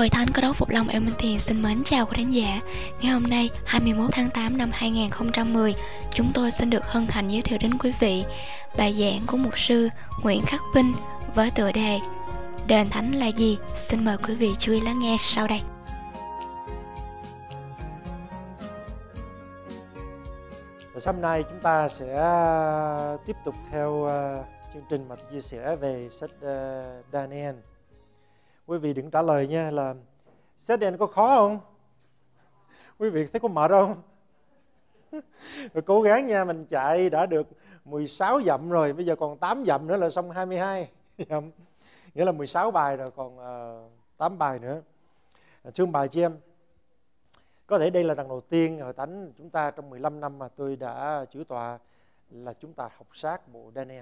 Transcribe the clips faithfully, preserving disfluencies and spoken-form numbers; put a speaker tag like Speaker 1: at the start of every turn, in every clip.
Speaker 1: Hội Thánh Cơ Đốc Phục Lâm Edmonton xin mến chào quý khán giả. Ngày hôm nay, hai mươi mốt tháng tám năm hai nghìn không trăm mười, chúng tôi xin được hân hạnh giới thiệu đến quý vị bài giảng của mục sư Nguyễn Khắc Vinh với tựa đề Đền Thánh là gì? Xin mời quý vị chú ý lắng nghe sau đây.
Speaker 2: Hôm nay chúng ta sẽ tiếp tục theo chương trình mà tôi chia sẻ về sách Daniel. Quý vị đừng trả lời nha là sách Daniel có khó không? Quý vị thấy có mệt không? Rồi cố gắng nha, mình chạy đã được mười sáu dặm rồi, bây giờ còn tám dặm nữa là xong hai mươi hai dặm. Nghĩa là mười sáu bài rồi, còn uh, tám bài nữa. Thưa ông bà chị em, có thể đây là lần đầu tiên Hội Thánh chúng ta trong mười lăm năm mà tôi đã chủ tọa là chúng ta học sát bộ Daniel.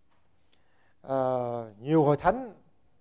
Speaker 2: Uh, nhiều Hội Thánh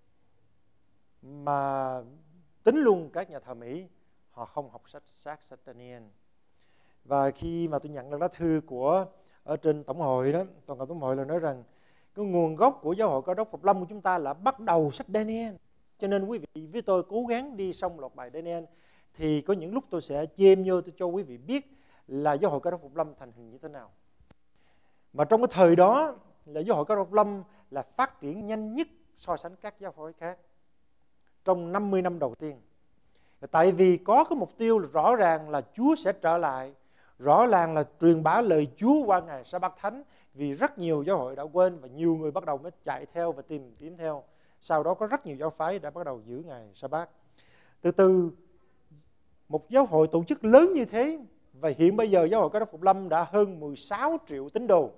Speaker 2: mà tính luôn các nhà thờ Mỹ, họ không học sách sát sách Daniel. Và khi mà tôi nhận được lá thư của ở trên tổng hội đó, toàn cầu tổng hội là nói rằng cái nguồn gốc của giáo hội Cơ Đốc Phục Lâm của chúng ta là bắt đầu sách Daniel. Cho nên quý vị với tôi cố gắng đi xong loạt bài Daniel, thì có những lúc tôi sẽ chêm vô tôi cho quý vị biết là giáo hội Cơ Đốc Phục Lâm thành hình như thế nào. Mà trong cái thời đó là giáo hội Cơ Đốc Phục Lâm là phát triển nhanh nhất so sánh các giáo hội khác trong năm mươi năm đầu tiên. Tại vì có cái mục tiêu rõ ràng là Chúa sẽ trở lại, rõ ràng là truyền bá lời Chúa qua ngày Sa-bát Thánh, vì rất nhiều giáo hội đã quên và nhiều người bắt đầu mới chạy theo và tìm kiếm theo. Sau đó có rất nhiều giáo phái đã bắt đầu giữ ngày Sa-bát. Từ từ một giáo hội tổ chức lớn như thế, và hiện bây giờ giáo hội Cơ Đốc Phục Lâm đã hơn mười sáu triệu tín đồ.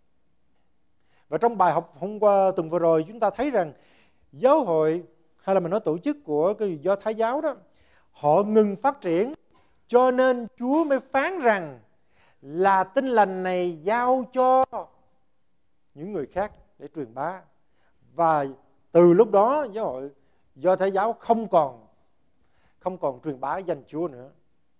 Speaker 2: Và trong bài học hôm qua tuần vừa rồi chúng ta thấy rằng giáo hội hay là mình nói tổ chức của cái Do Thái giáo đó, họ ngừng phát triển, cho nên Chúa mới phán rằng là tin lành này giao cho những người khác để truyền bá. Và từ lúc đó giáo hội Do Thái giáo không còn không còn truyền bá danh Chúa nữa.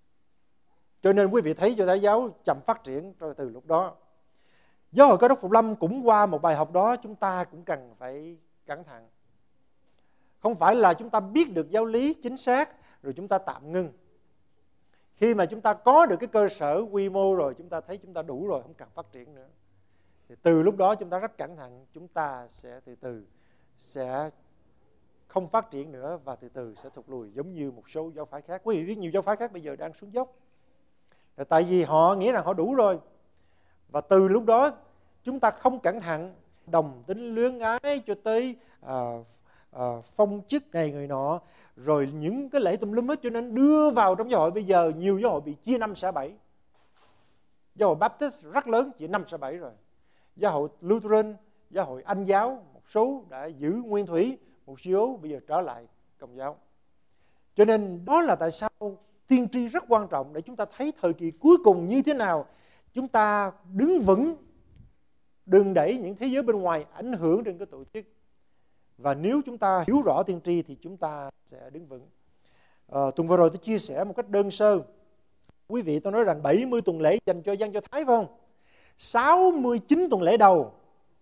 Speaker 2: Cho nên quý vị thấy Do Thái giáo chậm phát triển từ lúc đó. Giáo hội Cơ Đốc Phục Lâm cũng qua một bài học đó, chúng ta cũng cần phải cẩn thận. Không phải là chúng ta biết được giáo lý chính xác rồi chúng ta tạm ngưng. Khi mà chúng ta có được cái cơ sở quy mô rồi, chúng ta thấy chúng ta đủ rồi, không cần phát triển nữa, thì từ lúc đó chúng ta rất cẩn thận, chúng ta sẽ từ từ sẽ không phát triển nữa và từ từ sẽ thụt lùi, giống như một số giáo phái khác. Quý vị biết nhiều giáo phái khác bây giờ đang xuống dốc là tại vì họ nghĩ rằng họ đủ rồi. Và từ lúc đó chúng ta không cẩn thận, đồng tính luyến ái cho tới à, à, phong chức này người nọ, rồi những cái lễ tùm lum hết, cho nên đưa vào trong giáo hội bây giờ nhiều giáo hội bị chia năm xẻ bảy. Giáo hội Baptist rất lớn, chỉ năm xẻ bảy rồi. Giáo hội Lutheran, giáo hội Anh giáo, một số đã giữ nguyên thủy, một số bây giờ trở lại Công giáo. Cho nên đó là tại sao tiên tri rất quan trọng để chúng ta thấy thời kỳ cuối cùng như thế nào. Chúng ta đứng vững, đừng đẩy những thế giới bên ngoài ảnh hưởng đến cái tổ chức. Và nếu chúng ta hiểu rõ tiên tri thì chúng ta sẽ đứng vững. À, tuần vừa rồi tôi chia sẻ một cách đơn sơ. Quý vị, tôi nói rằng bảy mươi tuần lễ dành cho dân Do Thái phải không? sáu mươi chín tuần lễ đầu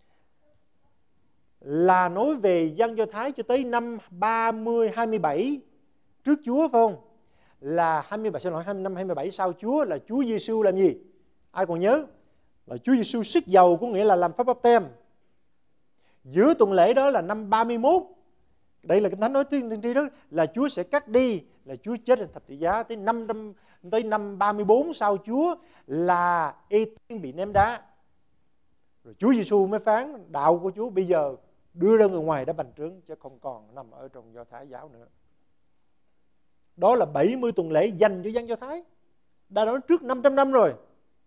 Speaker 2: là nói về dân Do Thái cho tới năm ba mươi, hai mươi bảy trước Chúa phải không? Là hai mươi bảy, xin lỗi, năm hai mươi bảy sau Chúa là Chúa Giêsu làm gì? Ai còn nhớ? Là Chúa Giêsu sức dầu, có nghĩa là làm phép báp têm. Giữa tuần lễ đó là năm ba mươi mốt. Đây là cái thánh nói tiên tri đó, là Chúa sẽ cắt đi, là Chúa chết trên thập tự giá. Tới năm tới năm ba mươi bốn sau Chúa là Ê-tiên bị ném đá. Rồi Chúa Giêsu mới phán đạo của Chúa bây giờ đưa ra người ngoài đã bành trướng, chứ không còn nằm ở trong Do Thái giáo nữa. Đó là bảy mươi tuần lễ dành cho dân Do Thái, đã nói trước năm trăm năm rồi.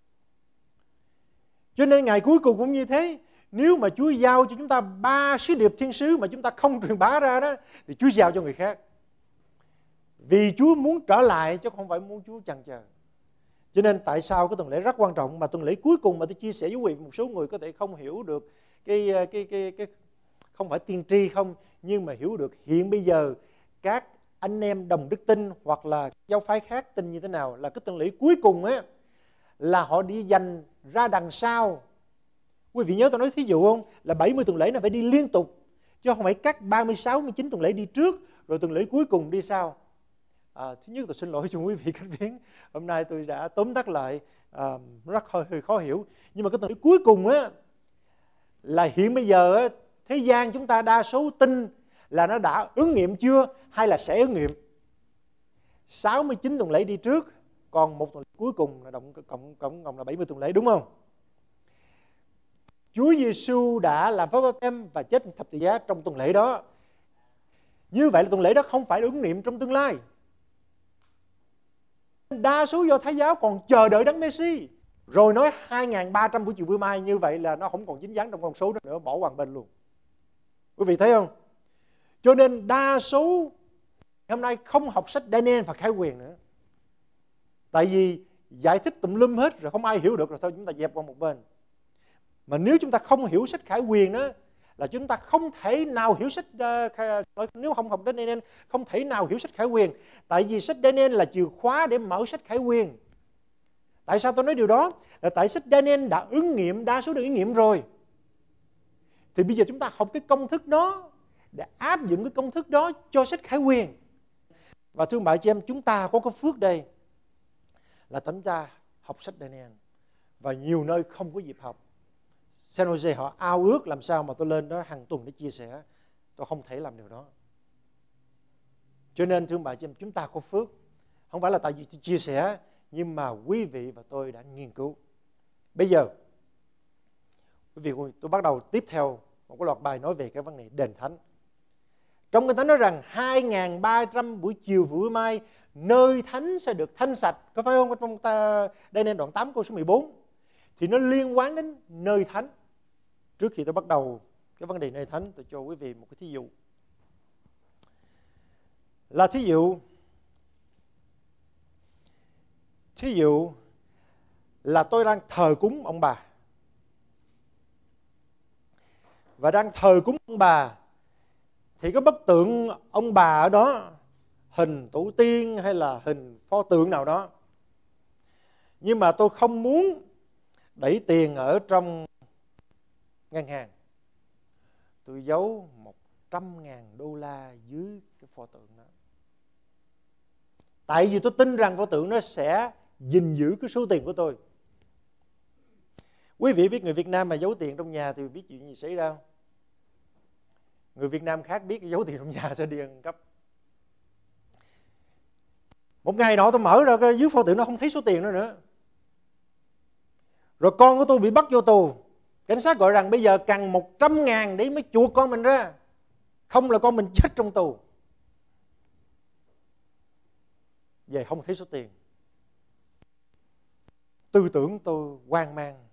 Speaker 2: Cho nên ngày cuối cùng cũng như thế. Nếu mà Chúa giao cho chúng ta ba sứ điệp thiên sứ mà chúng ta không truyền bá ra đó, thì Chúa giao cho người khác. Vì Chúa muốn trở lại chứ không phải muốn Chúa chần chờ. Cho nên tại sao cái tuần lễ rất quan trọng, mà tuần lễ cuối cùng mà tôi chia sẻ với quý vị, một số người có thể không hiểu được cái cái cái cái không phải tiên tri không, nhưng mà hiểu được hiện bây giờ các anh em đồng đức tin hoặc là giáo phái khác tin như thế nào, là cái tuần lễ cuối cùng á là họ đi dành ra đằng sau. Quý vị nhớ tôi nói thí dụ không? Là bảy mươi tuần lễ là phải đi liên tục, chứ không phải cắt ba mươi sáu, ba mươi chín tuần lễ đi trước Rồi tuần lễ cuối cùng đi sao? À, thứ nhất tôi xin lỗi cho quý vị khách viếng, hôm nay tôi đã tóm tắt lại, à, rất hơi, hơi khó hiểu. Nhưng mà cái tuần lễ cuối cùng á, là hiện bây giờ á, thế gian chúng ta đa số tin là nó đã ứng nghiệm chưa hay là sẽ ứng nghiệm. sáu mươi chín tuần lễ đi trước, còn một tuần lễ cuối cùng là cộng cộng cộng cộng là bảy mươi tuần lễ, đúng không? Chúa Giêsu đã làm phép báp têm và chết thập tự giá trong tuần lễ đó. Như vậy là tuần lễ đó không phải ứng nghiệm trong tương lai. Đa số Do Thái giáo còn chờ đợi Đấng Messi, rồi nói hai nghìn ba trăm buổi chiều bữa mai, như vậy là nó không còn dính dáng trong con số đó nữa, bỏ hoàng bên luôn. Quý vị thấy không? Cho nên đa số hôm nay không học sách Daniel và Khải Huyền nữa. Tại vì giải thích tùm lum hết rồi không ai hiểu được, rồi thôi chúng ta dẹp qua một bên. Mà nếu chúng ta không hiểu sách Khải Huyền đó, là chúng ta không thể nào hiểu sách uh, nếu không học Daniel không thể nào hiểu sách Khải Huyền. Tại vì sách Daniel là chìa khóa để mở sách Khải Huyền. Tại sao tôi nói điều đó? Là tại sách Daniel đã ứng nghiệm, đa số được ứng nghiệm rồi. Thì bây giờ chúng ta học cái công thức đó, để áp dụng cái công thức đó cho sách Khải Huyền. Và thưa bà chị em, chúng ta có cái phước đây là chúng ta học sách Daniel, và nhiều nơi không có dịp học. San Jose họ ao ước làm sao mà tôi lên đó hàng tuần để chia sẻ. Tôi không thể làm điều đó. Cho nên thưa bà chị em, chúng ta có phước. Không phải là tại vì tôi chia sẻ, nhưng mà quý vị và tôi đã nghiên cứu. Bây giờ quý vị, tôi bắt đầu tiếp theo một cái loạt bài nói về cái vấn đề đền thánh. Trong Kinh Thánh nói rằng hai nghìn ba trăm buổi chiều và buổi mai nơi thánh sẽ được thanh sạch. Có phải không? Trong ta, đây nên đoạn tám câu số mười bốn. Thì nó liên quan đến nơi thánh. Trước khi tôi bắt đầu cái vấn đề nơi thánh, tôi cho quý vị một cái thí dụ. Là thí dụ Thí dụ là tôi đang thờ cúng ông bà. Và đang thờ cúng ông bà thì có bức tượng ông bà ở đó, hình tổ tiên hay là hình pho tượng nào đó. Nhưng mà tôi không muốn đẩy tiền ở trong ngân hàng. Tôi giấu một trăm ngàn đô la dưới cái pho tượng đó. Tại vì tôi tin rằng pho tượng nó sẽ gìn giữ cái số tiền của tôi. Quý vị biết người Việt Nam mà giấu tiền trong nhà thì biết chuyện gì xảy ra không? Người Việt Nam khác biết giấu tiền trong nhà sẽ đi ăn cắp. Một ngày nọ tôi mở ra cái dưới pho tượng nó không thấy số tiền nữa nữa. Rồi con của tôi bị bắt vô tù. Cảnh sát gọi rằng bây giờ cần một trăm ngàn để mới chuộc con mình ra. Không là con mình chết trong tù. Về không thấy số tiền. Tư tưởng tôi hoang mang.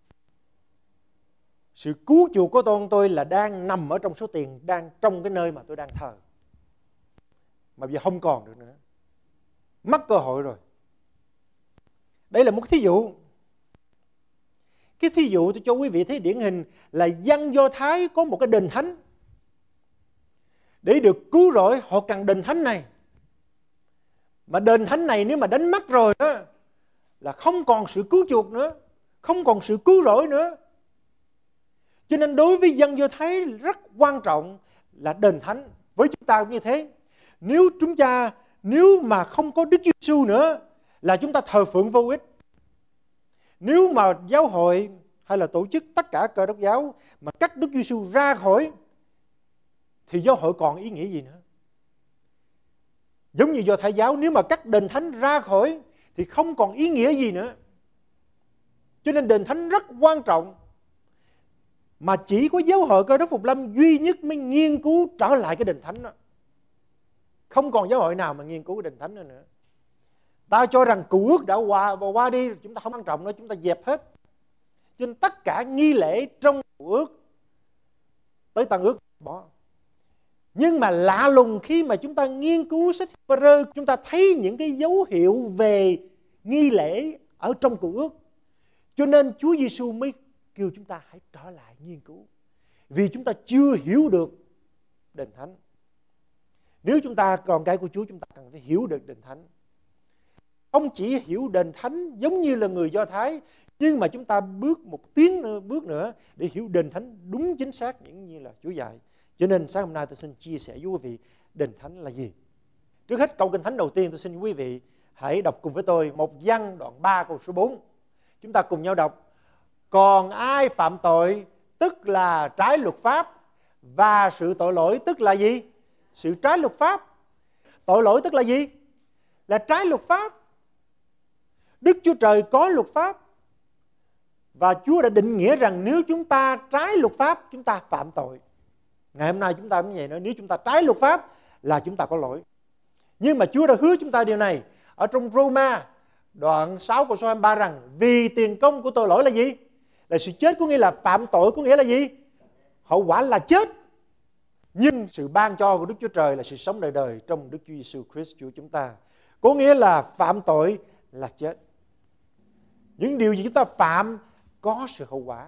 Speaker 2: Sự cứu chuộc của con tôi là đang nằm ở trong số tiền, đang trong cái nơi mà tôi đang thờ. Mà bây giờ không còn được nữa. Mất cơ hội rồi. Đây là một thí dụ. Cái thí dụ tôi cho quý vị thấy điển hình là dân Do Thái có một cái đền thánh. Để được cứu rỗi họ cần đền thánh này. Mà đền thánh này nếu mà đánh mất rồi đó, là không còn sự cứu chuộc nữa, không còn sự cứu rỗi nữa. Cho nên đối với dân Do Thái rất quan trọng là đền thánh. Với chúng ta cũng như thế. Nếu chúng ta nếu mà không có Đức Giêsu nữa là chúng ta thờ phượng vô ích. Nếu mà giáo hội hay là tổ chức tất cả Cơ Đốc giáo mà cắt Đức Giêsu ra khỏi thì giáo hội còn ý nghĩa gì nữa? Giống như Do Thái giáo, nếu mà cắt đền thánh ra khỏi thì không còn ý nghĩa gì nữa. Cho nên đền thánh rất quan trọng. Mà chỉ có giáo hội Cơ Đốc Phục Lâm duy nhất mới nghiên cứu trở lại cái đền thánh đó. Không còn giáo hội nào mà nghiên cứu cái đền thánh nữa nữa. Ta cho rằng cựu ước đã qua, qua đi, chúng ta không quan trọng nữa, chúng ta dẹp hết. Cho nên tất cả nghi lễ trong cựu ước tới Tân ước bỏ. Nhưng mà lạ lùng khi mà chúng ta nghiên cứu sách Hebrew, chúng ta thấy những cái dấu hiệu về nghi lễ ở trong cựu ước. Cho nên Chúa Giêsu mới kêu chúng ta hãy trở lại nghiên cứu. Vì chúng ta chưa hiểu được đền thánh. Nếu chúng ta còn cái của Chúa, chúng ta cần phải hiểu được đền thánh. Không chỉ hiểu đền thánh giống như là người Do Thái, nhưng mà chúng ta bước một tiến nữa, bước nữa để hiểu đền thánh đúng chính xác những như là Chúa dạy. Cho nên sáng hôm nay tôi xin chia sẻ với quý vị đền thánh là gì? Trước hết câu Kinh Thánh đầu tiên tôi xin quý vị hãy đọc cùng với tôi một Giăng đoạn ba câu số bốn. Chúng ta cùng nhau đọc. Còn ai phạm tội tức là trái luật pháp, và sự tội lỗi tức là gì? Sự trái luật pháp. Tội lỗi tức là gì? Là trái luật pháp. Đức Chúa Trời có luật pháp, và Chúa đã định nghĩa rằng nếu chúng ta trái luật pháp, chúng ta phạm tội. Ngày hôm nay chúng ta cũng vậy nữa, nếu chúng ta trái luật pháp là chúng ta có lỗi. Nhưng mà Chúa đã hứa chúng ta điều này ở trong Roma đoạn sáu câu số hai mươi ba rằng vì tiền công của tội lỗi là gì? Là sự chết, có nghĩa là phạm tội có nghĩa là gì? Hậu quả là chết. Nhưng sự ban cho của Đức Chúa Trời là sự sống đời đời trong Đức Chúa Giêsu Christ Chúa chúng ta. Có nghĩa là phạm tội là chết. Những điều gì chúng ta phạm có sự hậu quả.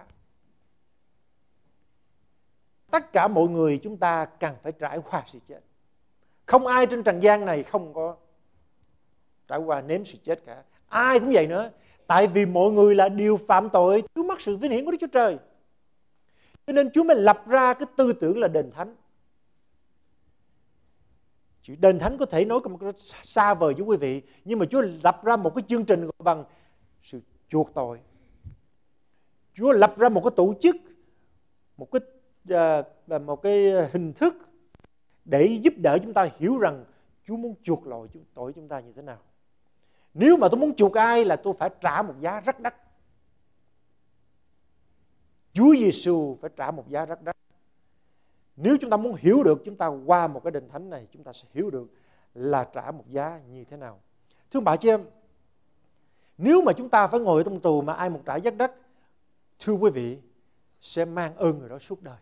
Speaker 2: Tất cả mọi người chúng ta cần phải trải qua sự chết. Không ai trên trần gian này không có trải qua nếm sự chết cả. Ai cũng vậy nữa. Tại vì mọi người là điều phạm tội, thiếu mất sự vinh hiển của Đức Chúa Trời. Cho nên Chúa mới lập ra cái tư tưởng là đền thánh. Chữ đền thánh có thể nói xa vời với quý vị, nhưng mà Chúa lập ra một cái chương trình gọi bằng sự chuộc tội. Chúa lập ra một cái tổ chức, một cái uh, một cái hình thức để giúp đỡ chúng ta hiểu rằng Chúa muốn chuộc lỗi tội chúng ta như thế nào. Nếu mà tôi muốn chuộc ai là tôi phải trả một giá rất đắt. Chúa Giêsu phải trả một giá rất đắt. Nếu chúng ta muốn hiểu được, chúng ta qua một cái đền thánh này, chúng ta sẽ hiểu được là trả một giá như thế nào. Thưa bà chị em, nếu mà chúng ta phải ngồi trong tù mà ai một trả giá đắt, thưa quý vị, sẽ mang ơn người đó suốt đời.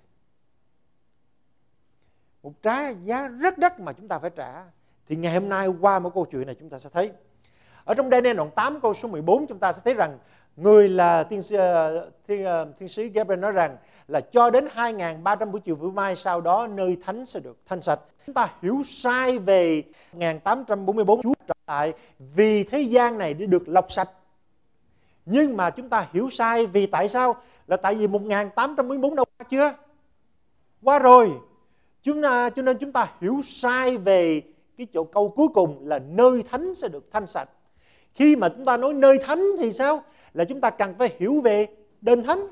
Speaker 2: Một trả giá rất đắt mà chúng ta phải trả. Thì ngày hôm nay qua một câu chuyện này chúng ta sẽ thấy. Ở trong Daniel đoạn tám câu số mười bốn chúng ta sẽ thấy rằng người là thiên, thiên, thiên sứ Gabriel nói rằng là cho đến hai nghìn ba trăm buổi chiều hôm mai sau đó nơi thánh sẽ được thanh sạch. Chúng ta hiểu sai về một nghìn tám trăm bốn mươi bốn Chúa trở lại vì thế gian này để được lọc sạch. Nhưng mà chúng ta hiểu sai vì tại sao? Là tại vì một nghìn tám trăm bốn mươi bốn đâu qua chưa? Qua rồi. Chúng ta, cho nên chúng ta hiểu sai về cái chỗ câu cuối cùng là nơi thánh sẽ được thanh sạch. Khi mà chúng ta nói nơi thánh thì sao? Là chúng ta cần phải hiểu về đền thánh.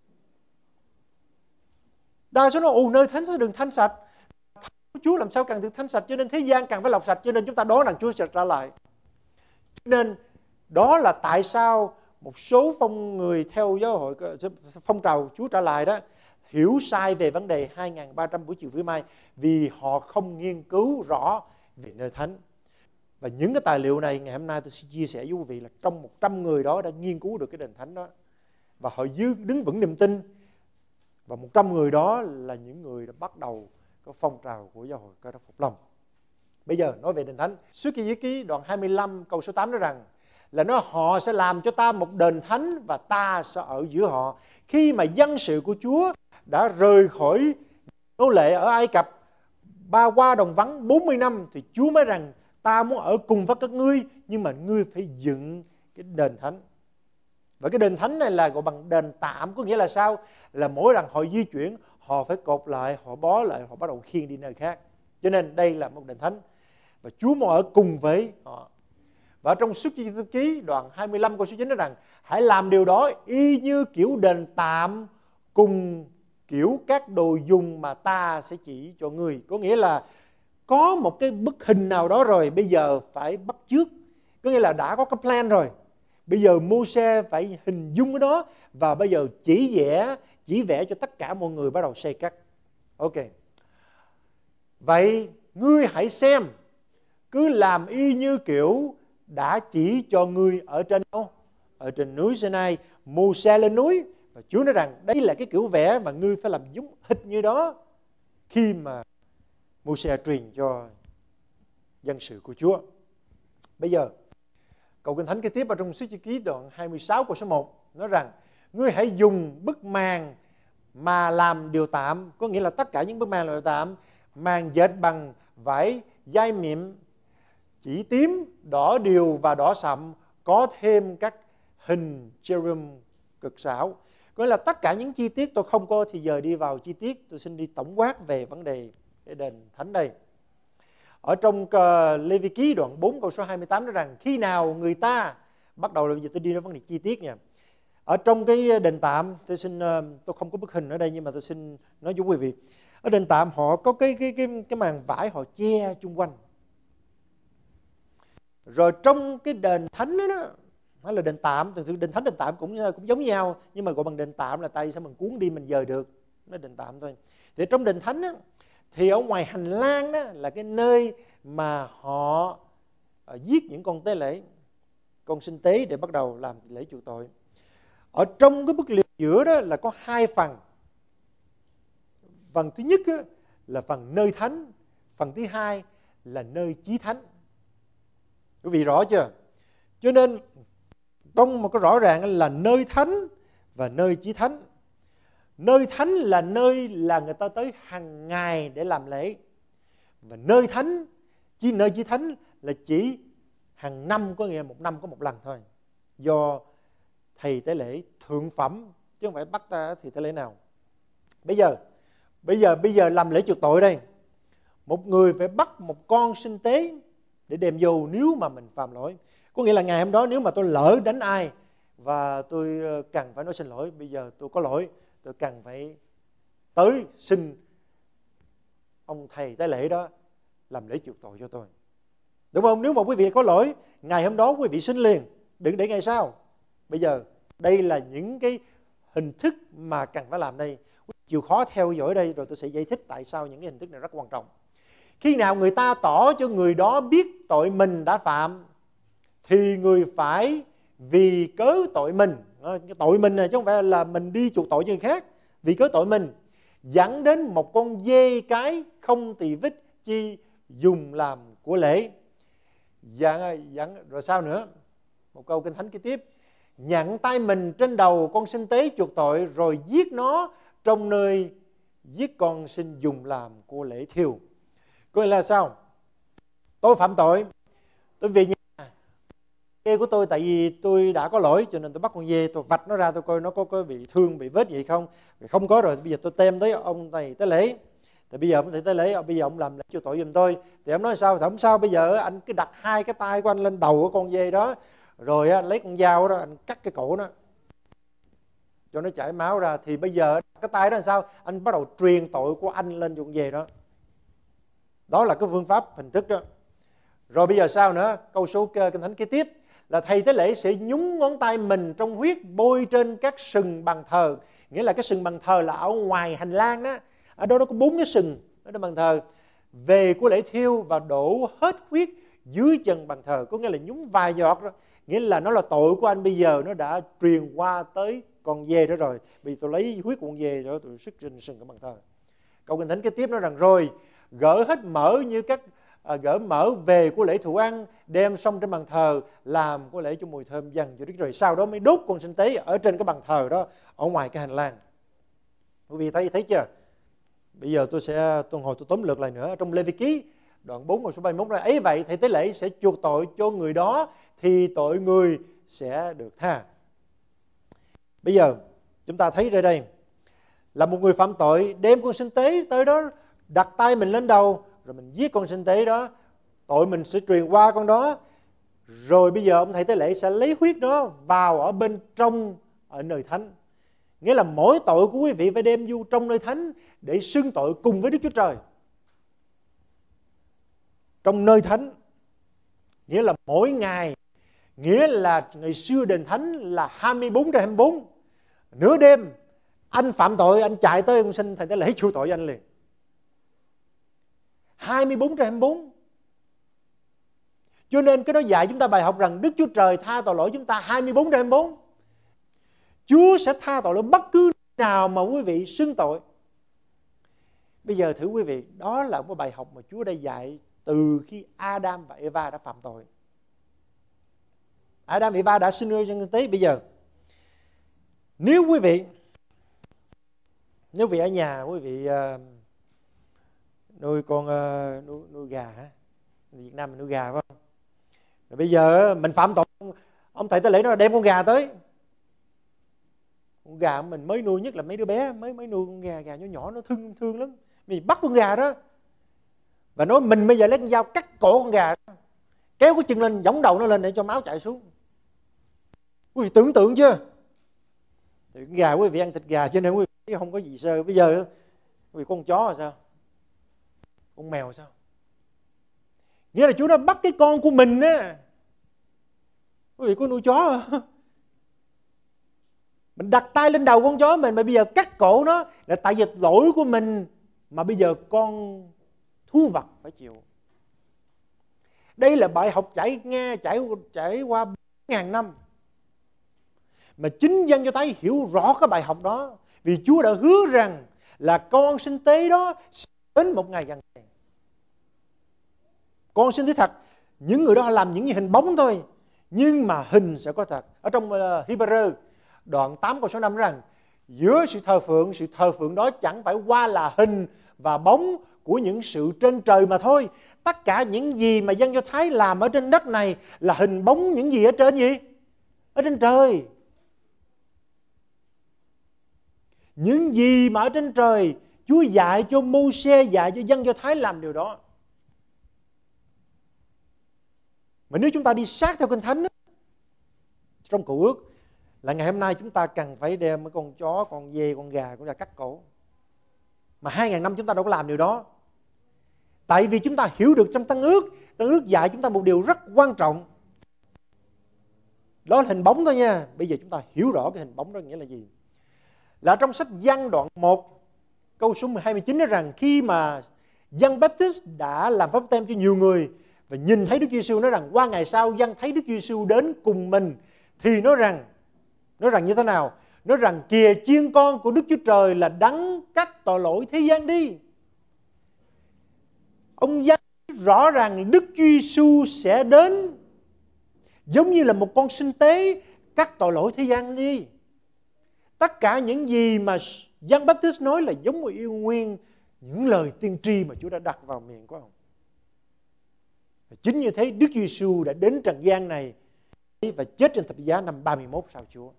Speaker 2: Đa số nói ồ nơi thánh sẽ được thanh sạch. Chúa làm sao cần được thanh sạch, cho nên thế gian cần phải lọc sạch, cho nên chúng ta đoán rằng Chúa sẽ trả lại. Cho nên đó là tại sao một số phong người theo giáo hội phong trào Chúa trả lại đó hiểu sai về vấn đề hai nghìn ba trăm buổi chiều với mai, vì họ không nghiên cứu rõ về nơi thánh. Và những cái tài liệu này ngày hôm nay tôi sẽ chia sẻ với quý vị là trong một trăm người đó đã nghiên cứu được cái đền thánh đó, và họ đứng vững niềm tin. Và một trăm người đó là những người đã bắt đầu có phong trào của giáo hội Cơ Đốc Phục Lâm. Bây giờ nói về đền thánh. Xuất Ai Cập đoạn hai mươi lăm câu số tám nói rằng là nó họ sẽ làm cho ta một đền thánh và ta sẽ ở giữa họ. Khi mà dân sự của Chúa đã rời khỏi nô lệ ở Ai Cập, ba qua đồng vắng bốn mươi năm, thì Chúa mới rằng ta muốn ở cùng với các ngươi, nhưng mà ngươi phải dựng cái đền thánh. Và cái đền thánh này là gọi bằng đền tạm, có nghĩa là sao? Là mỗi lần họ di chuyển, họ phải cột lại, họ bó lại, họ bắt đầu khiêng đi nơi khác. Cho nên đây là một đền thánh. Và Chúa muốn ở cùng với họ. Và trong Xuất Ai Cập đoạn hai mươi lăm câu số chín nói rằng hãy làm điều đó y như kiểu đền tạm cùng kiểu các đồ dùng mà ta sẽ chỉ cho ngươi. Có nghĩa là có một cái bức hình nào đó rồi, bây giờ phải bắt chước. Có nghĩa là đã có cái plan rồi. Bây giờ Mô-se phải hình dung cái đó, và bây giờ chỉ vẽ, chỉ vẽ cho tất cả mọi người bắt đầu xây cắt. Ok. Vậy ngươi hãy xem, cứ làm y như kiểu đã chỉ cho ngươi ở trên đâu? Ở trên núi Sinai. Mô-se lên núi, và Chúa nói rằng đây là cái kiểu vẽ mà ngươi phải làm giống hệt như đó. Khi mà Mô-se truyền cho dân sự của Chúa. Bây giờ câu Kinh Thánh kế tiếp ở trong Xuất Ai Cập đoạn hai mươi sáu câu số một nói rằng ngươi hãy dùng bức màn mà làm điều tạm, có nghĩa là tất cả những bức màn là điều tạm, màn dệt bằng vải dai mịn, chỉ tím, đỏ điều và đỏ sậm, có thêm các hình cherubim cực xảo. Có nghĩa là tất cả những chi tiết tôi không có thì giờ đi vào chi tiết, tôi xin đi tổng quát về vấn đề cái đền thánh đây. Ở trong uh, Lê Vi Ký đoạn bốn câu số hai mươi tám nói rằng khi nào người ta bắt đầu là bây giờ tôi đi đến vấn đề chi tiết nha. Ở trong cái đền tạm, tôi xin uh, tôi không có bức hình ở đây nhưng mà tôi xin nói với quý vị. Ở đền tạm họ có cái cái cái cái màn vải họ che chung quanh. Rồi trong cái đền thánh đó, đó hay là đền tạm, thực sự đền thánh đền tạm cũng cũng giống nhau, nhưng mà gọi bằng đền tạm là tại sao mình cuốn đi mình dời được, nó đền tạm thôi. Thì trong đền thánh đó, thì ở ngoài hành lang đó là cái nơi mà họ giết những con tế lễ, con sinh tế để bắt đầu làm lễ chuộc tội. Ở trong cái bức liều giữa đó là có hai phần. Phần thứ nhất là phần nơi thánh, phần thứ hai là nơi chí thánh. Quý vị rõ chưa? Cho nên trong một cái rõ ràng là nơi thánh và nơi chí thánh. Nơi thánh là nơi là người ta tới hàng ngày để làm lễ. Và nơi thánh, chỉ nơi chí thánh là chỉ hàng năm, có nghĩa một năm có một lần thôi. Do thầy tế lễ thượng phẩm, chứ không phải bắt ta thì tế lễ nào. Bây giờ, bây giờ, bây giờ làm lễ chuộc tội đây. Một người phải bắt một con sinh tế để đem vô nếu mà mình phạm lỗi. Có nghĩa là ngày hôm đó nếu mà tôi lỡ đánh ai và tôi cần phải nói xin lỗi, bây giờ tôi có lỗi, tôi cần phải tới xin ông thầy tế lễ đó làm lễ chuộc tội cho tôi. Đúng không? Nếu mà quý vị có lỗi, ngày hôm đó quý vị xin liền, đừng để ngày sau. Bây giờ đây là những cái hình thức mà cần phải làm đây. Chịu khó theo dõi đây rồi tôi sẽ giải thích tại sao những cái hình thức này rất quan trọng. Khi nào người ta tỏ cho người đó biết tội mình đã phạm thì người phải vì cớ tội mình, cái tội mình này chứ không phải là mình đi chuộc tội cho người khác, vì cớ tội mình dẫn đến một con dê cái không tỳ vết chi dùng làm của lễ. Dẫn, dẫn, rồi sao nữa? Một câu Kinh Thánh kế tiếp: nhận tay mình trên đầu con sinh tế chuộc tội rồi giết nó trong nơi giết con sinh dùng làm của lễ thiêu. Có nghĩa là sao? Tôi phạm tội, tôi về nhà dê của tôi, tại vì tôi đã có lỗi cho nên tôi bắt con dê, tôi vạch nó ra, tôi coi nó có, có bị thương, bị vết gì không. Không có rồi, bây giờ tôi đem tới ông thầy tế lễ. Thì bây giờ ông thầy tế lễ, bây giờ ông làm lễ chuộc tội giùm tôi. Thì ông nói sao? Thì không sao, bây giờ anh cứ đặt hai cái tay của anh lên đầu của con dê đó, rồi á, lấy con dao đó anh cắt cái cổ nó cho nó chảy máu ra. Thì bây giờ cái tay đó là sao? Anh bắt đầu truyền tội của anh lên con dê đó. Đó là cái phương pháp hình thức đó. Rồi bây giờ sao nữa? Câu số Kinh Thánh kế tiếp là thầy tế lễ sẽ nhúng ngón tay mình trong huyết bôi trên các sừng bàn thờ. Nghĩa là cái sừng bàn thờ là ở ngoài hành lang đó. Ở đó nó có bốn cái sừng ở trên bàn thờ. Về của lễ thiêu và đổ hết huyết dưới chân bàn thờ. Có nghĩa là nhúng vài giọt đó. Nghĩa là nó là tội của anh bây giờ nó đã truyền qua tới con dê đó rồi. Vì tôi lấy huyết của con dê rồi tôi sức trên sừng của bàn thờ. Câu Kinh Thánh kế tiếp nói rằng rồi gỡ hết mỡ như các À, gỡ mỡ về của lễ thụ ăn, đem xong trên bàn thờ làm của lễ cho mùi thơm dần cho Đức, rồi sau đó mới đốt con sinh tế ở trên cái bàn thờ đó, ở ngoài cái hành lang. Quý vị thấy thấy chưa? Bây giờ tôi sẽ tuần hồi tôi tóm lược lại nữa. Trong Lê Vi Ký đoạn bốn câu số ba mươi mốt là ấy vậy thầy tế lễ sẽ chuộc tội cho người đó thì tội người sẽ được tha. Bây giờ chúng ta thấy ra đây là một người phạm tội đem con sinh tế tới đó, đặt tay mình lên đầu rồi mình giết con sinh tế đó, tội mình sẽ truyền qua con đó. Rồi bây giờ ông thầy tế lễ sẽ lấy huyết đó vào ở bên trong ở nơi thánh. Nghĩa là mỗi tội của quý vị phải đem vô trong nơi thánh để xưng tội cùng với Đức Chúa Trời. Trong nơi thánh nghĩa là mỗi ngày, nghĩa là ngày xưa đền thánh là hai mươi bốn trên hai mươi bốn. Nửa đêm anh phạm tội, anh chạy tới ông xin thầy tế lễ chuộc tội cho anh liền. hai mươi bốn trên hai mươi bốn. Cho nên cái đó dạy chúng ta bài học rằng Đức Chúa Trời tha tội lỗi chúng ta hai mươi bốn trên hai mươi bốn. Chúa sẽ tha tội lỗi bất cứ nào mà quý vị xưng tội. Bây giờ thử quý vị, đó là một bài học mà Chúa đã dạy từ khi Adam và Eva đã phạm tội. Adam và Eva đã sinh ra trên tế. Bây giờ nếu quý vị Nếu quý vị ở nhà, quý vị uh, nuôi con uh, nuôi, nuôi gà hả? Việt Nam mình nuôi gà phải không? Rồi bây giờ mình phạm tội, ông thầy tế lễ nói là đem con gà tới. Con gà mình mới nuôi, nhất là mấy đứa bé mới mới nuôi con gà, gà nhỏ nhỏ nó thương thương lắm. Mình bắt con gà đó và nói mình bây giờ lấy con dao cắt cổ con gà, kéo cái chân lên, gióng đầu nó lên để cho máu chảy xuống. Quý vị tưởng tượng chưa? Thì con gà quý vị ăn thịt gà cho nên quý vị không có gì sơ. Bây giờ quý vị có con chó là sao? Con mèo sao? Nghĩa là Chúa đã bắt cái con của mình á. Quý vị có nuôi chó hả? Mình đặt tay lên đầu con chó mình mà bây giờ cắt cổ nó là tại vì lỗi của mình mà bây giờ con thú vật phải chịu. Đây là bài học trải nghe trải trải qua bốn ngàn năm mà chính dân Do Thái hiểu rõ cái bài học đó, vì Chúa đã hứa rằng là con sinh tế đó sẽ đến một ngày gần đây. Con sinh tế thật, những người đó làm những hình bóng thôi, nhưng mà hình sẽ có thật. Ở trong uh, Hebrew đoạn tám câu số năm rằng giữa sự thờ phượng, sự thờ phượng đó chẳng phải qua là hình và bóng của những sự trên trời mà thôi. Tất cả những gì mà dân Do Thái làm ở trên đất này là hình bóng những gì ở trên gì? Ở trên trời. Những gì mà ở trên trời, Chúa dạy cho Mô-sê, dạy cho dân Do Thái làm điều đó. Mà nếu chúng ta đi sát theo Kinh Thánh trong Cựu Ước, là ngày hôm nay chúng ta cần phải đem mấy con chó, con dê, con gà cũng là cắt cổ. Mà hai ngàn năm chúng ta đâu có làm điều đó. Tại vì chúng ta hiểu được trong Tân Ước, Tân Ước dạy chúng ta một điều rất quan trọng. Đó là hình bóng thôi nha. Bây giờ chúng ta hiểu rõ cái hình bóng đó nghĩa là gì. Là trong sách Giăng đoạn một, câu số hai mươi chín nói rằng khi mà Giăng Baptist đã làm pháp tem cho nhiều người và nhìn thấy Đức Chúa Giêsu, nói rằng qua ngày sau Giăng thấy Đức Chúa Giêsu đến cùng mình, thì nói rằng nói rằng như thế nào? Nói rằng kìa chiên con của Đức Chúa Trời là đấng cắt tội lỗi thế gian đi. Ông Giăng rõ ràng Đức Chúa Giêsu sẽ đến giống như là một con sinh tế cắt tội lỗi thế gian đi. Tất cả những gì mà Giăng Baptist nói là giống như yêu nguyên những lời tiên tri mà Chúa đã đặt vào miệng của ông. Và chính như thế Đức Chúa Giêsu đã đến trần gian này và chết trên thập tự giá năm ba mươi mốt sau Chúa.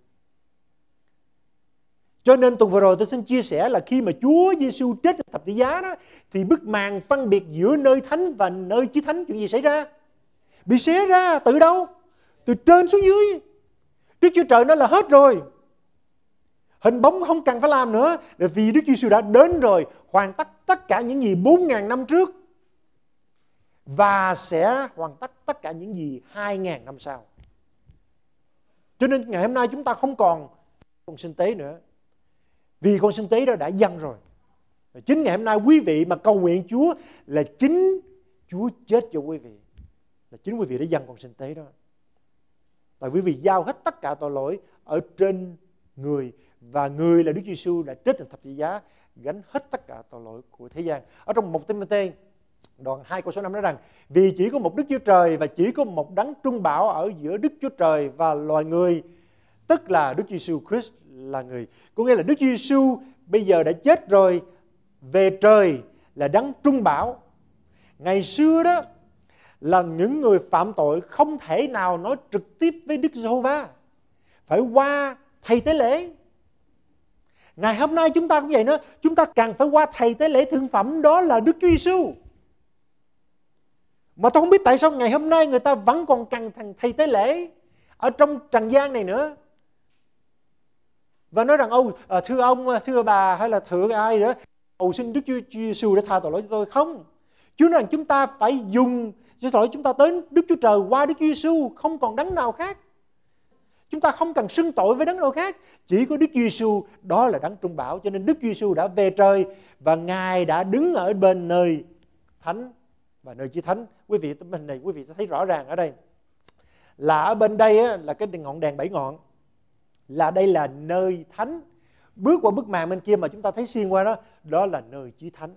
Speaker 2: Cho nên tuần vừa rồi tôi xin chia sẻ là khi mà Chúa Giêsu chết trên thập tự giá đó, thì bức màn phân biệt giữa nơi thánh và nơi chí thánh chuyện gì xảy ra? Bị xé ra. Từ đâu? Từ trên xuống dưới. Đức Chúa Trời nói là hết rồi, hình bóng không cần phải làm nữa, bởi vì Đức Chúa Giêsu đã đến rồi, hoàn tất tất cả những gì bốn ngàn năm trước và sẽ hoàn tất tất cả những gì hai ngàn năm sau. Cho nên ngày hôm nay chúng ta không còn con sinh tế nữa, vì con sinh tế đó đã dâng rồi. Và chính ngày hôm nay quý vị mà cầu nguyện Chúa là chính Chúa chết cho quý vị, là chính quý vị đã dâng con sinh tế đó. Tại quý vị giao hết tất cả tội lỗi ở trên người, và người là Đức Chúa Giêsu đã chết trên thập tự giá, gánh hết tất cả tội lỗi của thế gian. Ở trong một Ti-mô-thê đoạn hai câu số năm nói rằng vì chỉ có một Đức Chúa Trời và chỉ có một đấng trung bảo ở giữa Đức Chúa Trời và loài người, tức là Đức Chúa Giêsu Christ là người. Có nghĩa là Đức Chúa Giêsu bây giờ đã chết rồi, về trời là đấng trung bảo. Ngày xưa đó là những người phạm tội không thể nào nói trực tiếp với Đức Giê-hô-va, phải qua thầy tế lễ. Ngày hôm nay chúng ta cũng vậy nữa, chúng ta cần phải qua thầy tế lễ thượng phẩm, đó là Đức Chúa Giêsu. Mà tôi không biết tại sao ngày hôm nay người ta vẫn còn cần thằng thầy tế lễ ở trong trần gian này nữa. Và nói rằng ô thưa ông, thưa bà hay là thưa ai nữa, cầu xin Đức Chúa Giêsu để tha tội lỗi cho tôi. Không. Chúa nói rằng chúng ta phải dùng tội lỗi chúng ta tới Đức Chúa Trời qua Đức Chúa Giêsu, không còn đấng nào khác. Chúng ta không cần xưng tội với đấng nào khác, chỉ có Đức Chúa Giêsu, đó là đấng trung bảo. Cho nên Đức Chúa Giêsu đã về trời và Ngài đã đứng ở bên nơi thánh và nơi chí thánh. Quý vị tấm hình này quý vị sẽ thấy rõ ràng ở đây là ở bên đây á, là cái ngọn đèn bảy ngọn, là đây là nơi thánh. Bước qua bức màn bên kia mà chúng ta thấy xuyên qua đó, đó là nơi chí thánh.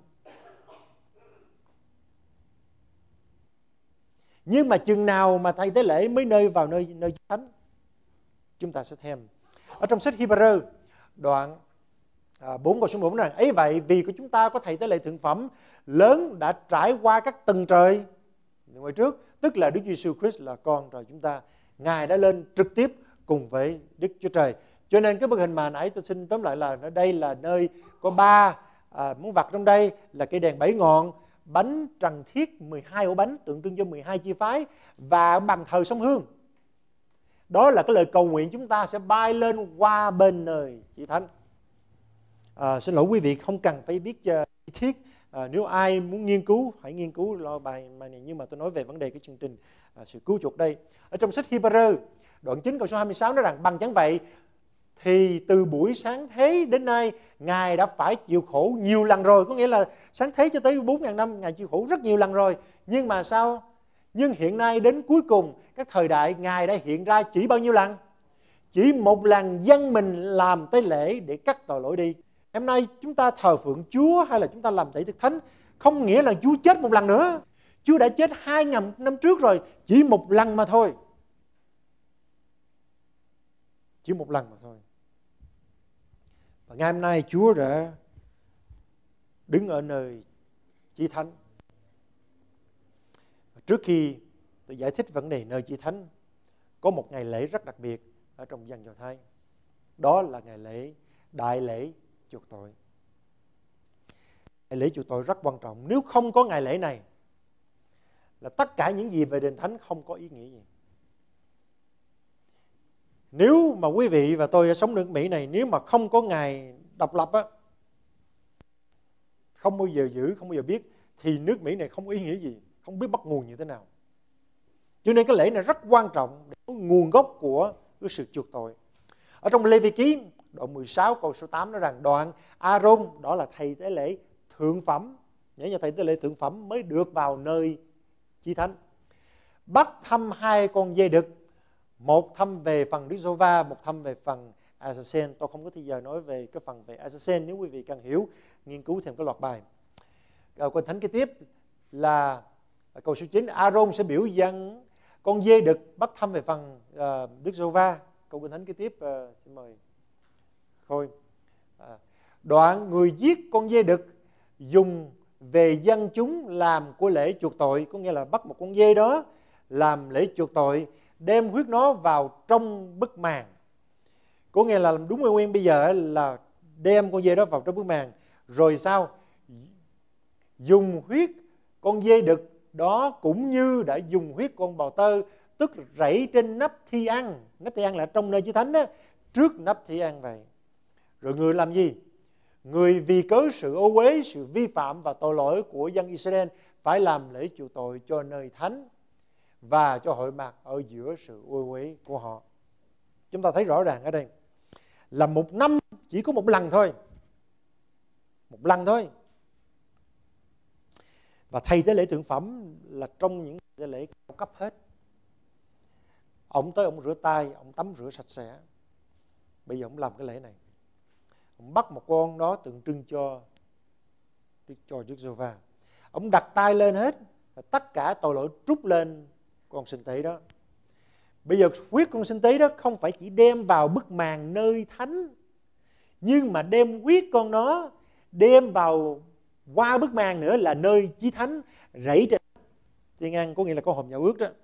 Speaker 2: Nhưng mà chừng nào mà thầy tế lễ mới nơi vào nơi nơi chí thánh? Chúng ta sẽ thêm ở trong sách Hebrew đoạn à, bốn câu số bốn rằng ấy vậy vì của chúng ta có thầy tế lễ thượng phẩm lớn đã trải qua các tầng trời ngoài trước, tức là Đức Giêsu Christ là con rồi chúng ta. Ngài đã lên trực tiếp cùng với Đức Chúa Trời. Cho nên cái bức hình mà nãy tôi xin tóm lại là ở đây là nơi có ba à, món vật, trong đây là cây đèn bảy ngọn, bánh trần thiết, mười hai ổ bánh tượng trưng cho mười hai chi phái, và bàn thờ sông Hương. Đó là cái lời cầu nguyện chúng ta sẽ bay lên qua bên nơi Chí Thánh. À, xin lỗi quý vị, không cần phải biết uh, chi tiết. À, nếu ai muốn nghiên cứu, hãy nghiên cứu lo bài này. Nhưng mà tôi nói về vấn đề cái chương trình à, sự cứu chuộc đây. Ở trong sách Hebrew đoạn chín câu số hai mươi sáu nói rằng bằng chẳng vậy thì từ buổi sáng thế đến nay Ngài đã phải chịu khổ nhiều lần rồi. Có nghĩa là sáng thế cho tới bốn nghìn năm Ngài chịu khổ rất nhiều lần rồi. Nhưng mà sao? Nhưng hiện nay đến cuối cùng các thời đại, Ngài đã hiện ra chỉ bao nhiêu lần? Chỉ một lần dâng mình làm tế lễ để cắt tội lỗi đi. Hôm nay chúng ta thờ phượng Chúa hay là chúng ta làm tế thực thánh, không nghĩa là Chúa chết một lần nữa. Chúa đã chết hai nghìn năm trước rồi, chỉ một lần mà thôi. Chỉ một lần mà thôi. Và ngày hôm nay Chúa đã đứng ở nơi Chí Thánh. Trước khi tôi giải thích vấn đề nơi Chí Thánh, có một ngày lễ rất đặc biệt ở trong dân Do Thái. Đó là ngày lễ Đại lễ chuộc tội. Ngày lễ chuộc tội rất quan trọng. Nếu không có ngày lễ này là tất cả những gì về đền thánh không có ý nghĩa gì. Nếu mà quý vị và tôi ở sống nước Mỹ này, nếu mà không có ngày độc lập á, không bao giờ giữ, không bao giờ biết, thì nước Mỹ này không có ý nghĩa gì, không biết bắt nguồn như thế nào. Cho nên cái lễ này rất quan trọng để có nguồn gốc của cái sự chuộc tội. Ở trong Lê Vi Ký đoạn mười sáu câu số tám nói rằng đoạn A-rôn, đó là thầy tế lễ thượng phẩm, nhớ nhà thầy tế lễ thượng phẩm mới được vào nơi Chí Thánh, bắt thăm hai con dê đực, một thăm về phần Đức Giê-hô-va, một thăm về phần Azazel. Tôi không có thời giờ nói về cái phần về Azazel, nếu quý vị cần hiểu, nghiên cứu thêm cái loạt bài. Câu Kinh Thánh kế tiếp là câu số chín, A-rôn sẽ biểu dâng con dê đực bắt thăm về phần uh, Đức Giê-hô-va. Câu Kinh Thánh kế tiếp, uh, xin mời Khôi. À, đoạn người giết con dê đực dùng về dân chúng làm của lễ chuộc tội, có nghĩa là bắt một con dê đó làm lễ chuộc tội, đem huyết nó vào trong bức màn. Có nghĩa là đúng nguyên bây giờ là đem con dê đó vào trong bức màn, rồi sao? Dùng huyết con dê đực đó cũng như đã dùng huyết con bò tơ, tức rảy trên nắp thi ăn. Nắp thi ăn là trong nơi Chí Thánh đó, trước nắp thi ăn vậy. Rồi người làm gì? Người vì cớ sự ô uế, sự vi phạm và tội lỗi của dân Israel phải làm lễ chuộc tội cho nơi thánh và cho hội mạc ở giữa sự ô uế của họ. Chúng ta thấy rõ ràng ở đây là một năm chỉ có một lần thôi. Một lần thôi. Và thầy tế lễ thượng phẩm là trong những tế lễ cao cấp hết. Ông tới ông rửa tay, ông tắm rửa sạch sẽ. Bây giờ ông làm cái lễ này. Ông bắt một con đó tượng trưng cho cho Đức Giê-hô-va. Ông đặt tay lên hết, và tất cả tội lỗi trút lên con sinh tế đó. Bây giờ huyết con sinh tế đó không phải chỉ đem vào bức màn nơi thánh, nhưng mà đem huyết con nó đem vào qua bức màn nữa là nơi Chí Thánh, rảy trên thiên ăn, có nghĩa là có hòm giao ước đó.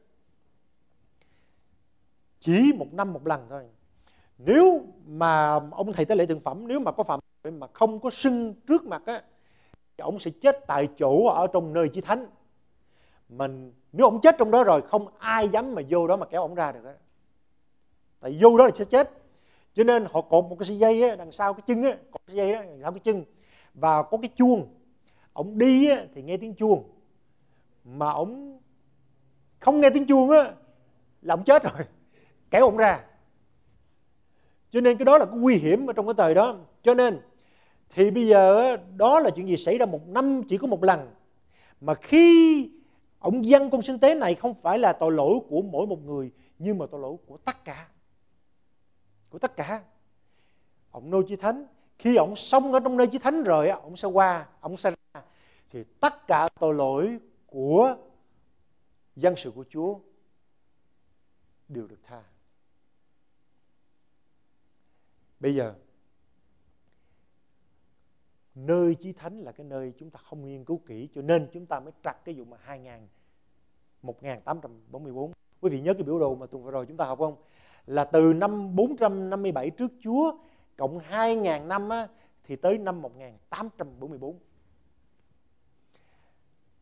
Speaker 2: Chỉ một năm một lần thôi. Nếu mà ông thầy tế lễ thượng phẩm, nếu mà có phạm mà không có xưng trước mặt á, thì ông sẽ chết tại chỗ ở trong nơi Chí Thánh. Mình nếu ông chết trong đó rồi, không ai dám mà vô đó mà kéo ông ra được á. Tại vô đó là sẽ chết. Cho nên họ cột một cái sợi dây á, đằng sau cái chân á, cột cái dây đó đằng sau cái chân, và có cái chuông. Ông đi á, thì nghe tiếng chuông, mà ông không nghe tiếng chuông á, là ông chết rồi, kéo ông ra. Cho nên cái đó là cái nguy hiểm ở trong cái thời đó. Cho nên thì bây giờ đó là chuyện gì xảy ra một năm chỉ có một lần. Mà khi ông dâng con sinh tế này không phải là tội lỗi của mỗi một người, nhưng mà tội lỗi của tất cả. Của tất cả. Ông nơi Chí Thánh, khi ông sống ở trong nơi Chí Thánh rồi, ông sẽ qua, ông sẽ ra, thì tất cả tội lỗi của dân sự của Chúa đều được tha. Bây giờ nơi Chí Thánh là cái nơi chúng ta không nghiên cứu kỹ, cho nên chúng ta mới trặc cái vụ mà hai nghìn, một nghìn tám trăm bốn mươi bốn. Quý vị nhớ cái biểu đồ mà tuần vừa rồi chúng ta học không? Là từ năm bốn trăm năm mươi bảy trước Chúa cộng hai nghìn năm á, thì tới năm một nghìn tám trăm bốn mươi bốn.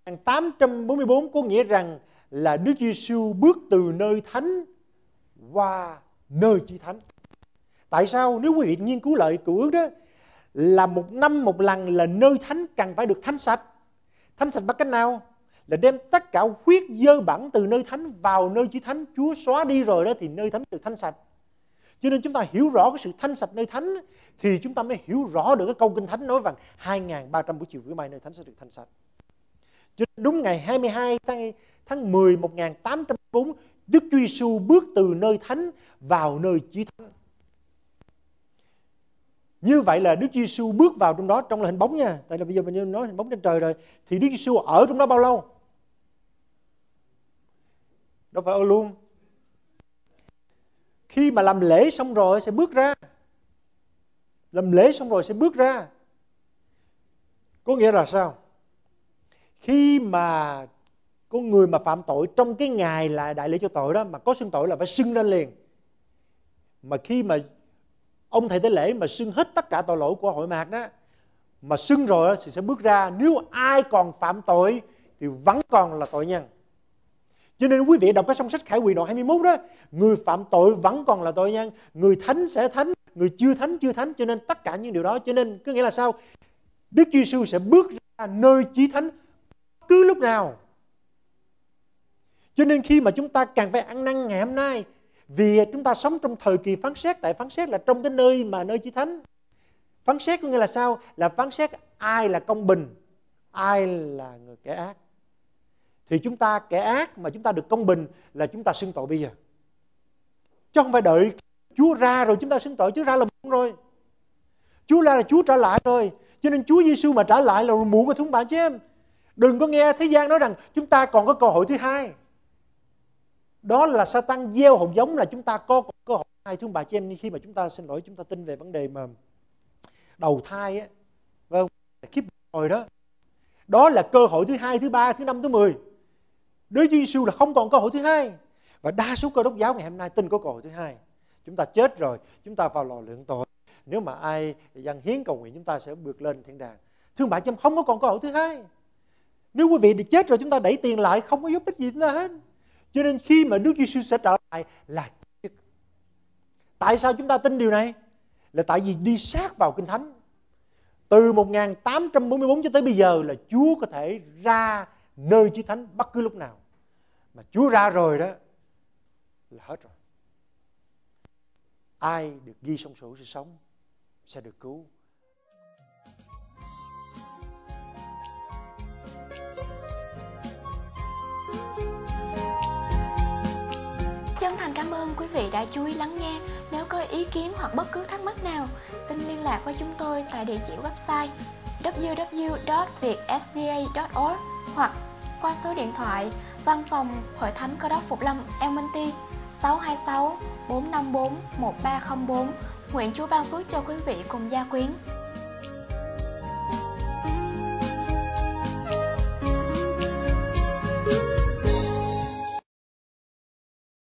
Speaker 2: nghìn tám trăm bốn mươi bốn có nghĩa rằng là Đức Giêsu bước từ nơi thánh qua nơi chí thánh. Tại sao? Nếu quý vị nghiên cứu lại Cựu Ước đó, là một năm một lần là nơi thánh cần phải được thánh sạch. Thánh sạch bằng cách nào? Là đem tất cả huyết dơ bẩn từ nơi thánh vào nơi chí thánh. Chúa xóa đi rồi đó thì nơi thánh được thánh sạch. Cho nên chúng ta hiểu rõ cái sự thánh sạch nơi thánh thì chúng ta mới hiểu rõ được cái câu Kinh Thánh nói rằng hai nghìn ba trăm buổi chiều với mai nơi thánh sẽ được thánh sạch. Cho nên đúng ngày hai mươi hai tháng, tháng mười một nghìn tám trăm bốn, Đức Chúa Giêsu bước từ nơi thánh vào nơi chí thánh. Như vậy là Đức Chúa Giêsu bước vào trong đó, trong là hình bóng nha. Tại là bây giờ mình nói hình bóng trên trời rồi. Thì Đức Chúa Giêsu ở trong đó bao lâu? Đâu phải ở luôn. Khi mà làm lễ xong rồi sẽ bước ra. Làm lễ xong rồi sẽ bước ra. Có nghĩa là sao? Khi mà con người mà phạm tội trong cái ngày là đại lễ cho tội đó, mà có xưng tội là phải xưng lên liền. Mà khi mà ông thầy tế lễ mà xưng hết tất cả tội lỗi của hội mạc đó, mà xưng rồi thì sẽ bước ra. Nếu ai còn phạm tội thì vẫn còn là tội nhân. Cho nên quý vị đọc cái trong sách Khải Huyền đoạn hai mươi mốt đó, người phạm tội vẫn còn là tội nhân, người thánh sẽ thánh, người chưa thánh chưa thánh. Cho nên tất cả những điều đó, cho nên có nghĩa là sao? Đức Chúa Giêsu sẽ bước ra nơi chí thánh cứ lúc nào. Cho nên khi mà chúng ta càng phải ăn năn ngày hôm nay, vì chúng ta sống trong thời kỳ phán xét, tại phán xét là trong cái nơi mà nơi chí thánh. Phán xét có nghĩa là sao? Là phán xét ai là công bình, ai là người kẻ ác. Thì chúng ta kẻ ác mà chúng ta được công bình là chúng ta xưng tội bây giờ. Chứ không phải đợi Chúa ra rồi chúng ta xưng tội. Chúa ra là muộn rồi. Chúa ra là Chúa trả lại rồi. Cho nên Chúa Giêsu mà trả lại là muộn rồi thưa bạn chị em. Đừng có nghe thế gian nói rằng chúng ta còn có cơ hội thứ hai. Đó là Satan gieo hột giống là chúng ta có cơ hội thứ hai thưa bà chị em. Như khi mà chúng ta xin lỗi chúng ta tin về vấn đề mà đầu thai á, vâng, kiếp rồi đó. Đó là cơ hội thứ hai, thứ ba, thứ năm, thứ mười. Đức Chúa Giêsu là không còn cơ hội thứ hai. Và đa số Cơ Đốc giáo ngày hôm nay tin có cơ hội thứ hai. Chúng ta chết rồi, chúng ta vào lò lượng tội. Nếu mà ai dâng hiến cầu nguyện chúng ta sẽ bước lên thiên đàng. Thưa bà chị em, không có còn cơ hội thứ hai. Nếu quý vị đi chết rồi chúng ta đẩy tiền lại không có giúp ích gì chúng ta hết. Cho nên khi mà Đức Chúa Giêsu sẽ trở lại là chết. Tại sao chúng ta tin điều này? Là tại vì đi sát vào Kinh Thánh. Từ một nghìn tám trăm bốn mươi bốn cho tới bây giờ là Chúa có thể ra nơi chí thánh bất cứ lúc nào. Mà Chúa ra rồi đó là hết rồi. Ai được ghi trong sổ sự sống sẽ được cứu.
Speaker 1: Chân thành cảm ơn quý vị đã chú ý lắng nghe. Nếu có ý kiến hoặc bất cứ thắc mắc nào, xin liên lạc với chúng tôi tại địa chỉ website w w w chấm việt s d a chấm org hoặc qua số điện thoại Văn phòng Hội Thánh Cơ Đốc Phục Lâm Elmonty sáu hai sáu bốn năm bốn một ba không bốn. Nguyện Chúa ban phước cho quý vị cùng gia quyến.